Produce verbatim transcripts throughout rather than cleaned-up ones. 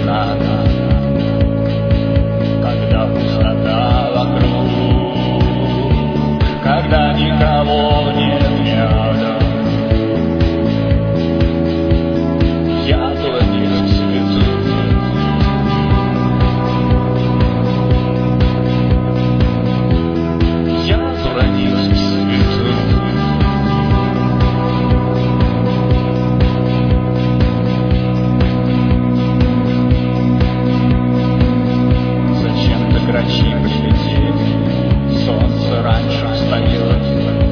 сад, когда пустота вокруг, когда никого нет рядом. Я планирую свету. Я планирую свету. Зачем-то грачи прилетели, солнце раньше встает.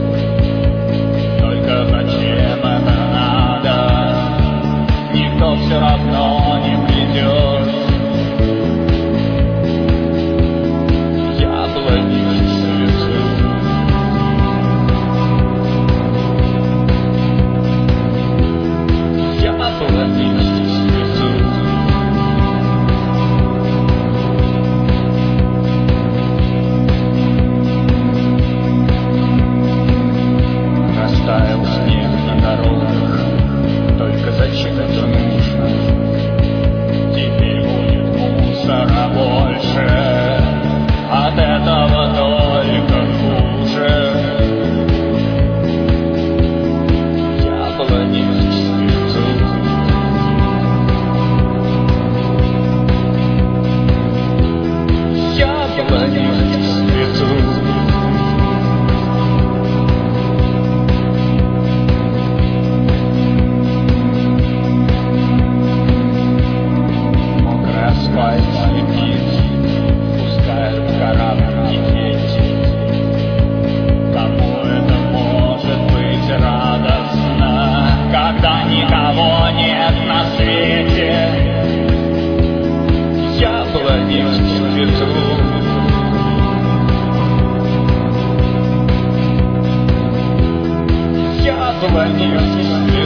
Только зачем это надо? Никто все равно не придет. Я планирую свету. Я планирую свету. Растаял снег на дорогах, только зачем это нужно? Теперь будет мусора больше, от этого только хуже. Я планирую свету. Я планирую свету. Асфальт слепит, пускает корабль лететь. Кому это может быть радостно, когда никого нет на свете? Я планирую свету. Я планирую свету.